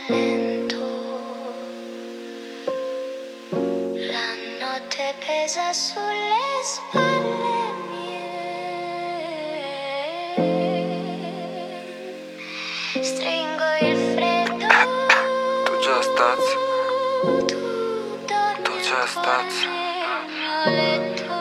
lento. La notte pesa sulle spalle mie. Stringo il freddo. Tu già stazzi, Tu dormi tu già stazzi. a letto.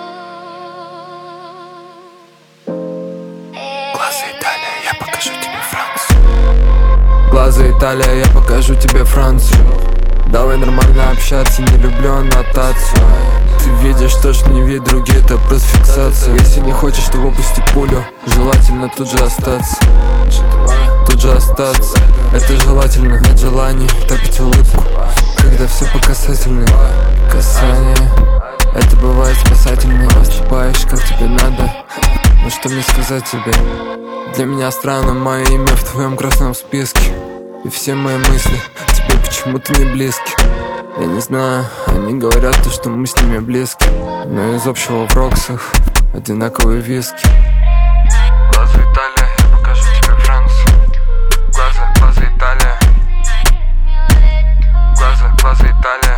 Глаза Италия, я покажу тебе Францию. Глаза Италия, я покажу тебе Францию. Давай нормально общаться, не люблю аннотацию. Ты видишь то, что не видят другие, это просто фиксация. Если не хочешь, то выпусти пулю. Желательно тут же остаться. Тут же остаться. Это желательно, нет желания топить улыбку, когда все по касательной. Касание, это бывает спасательно. Поступаешь, как тебе надо. Ну что мне сказать тебе? Для меня странно мое имя в твоем красном списке. И все мои мысли тебе почему-то не близки. Я не знаю, они говорят то, что мы с ними близки, но из общего в Роксах одинаковые виски. Глаза Италия, я покажу тебе Францию. Глаза Италия. Глаза Италия.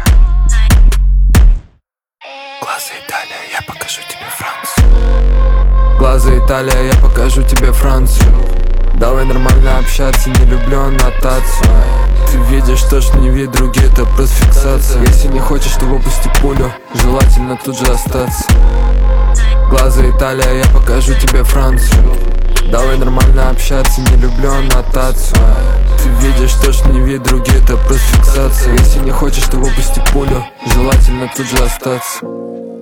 Глаза Италия, я покажу тебе Францию. Глаза Италия, я покажу тебе Францию. Давай нормально общаться, не люблю аннотацию. Ты видишь то, что не видят другие, это просто фиксация. Если не хочешь, то выпусти пулю. Желательно тут же остаться. Глаза Италия, я покажу тебе Францию. Давай нормально общаться, не люблю аннотацию. Ты видишь то, что не видят другие, это просто фиксация. Если не хочешь, то выпусти пулю. Желательно тут же остаться.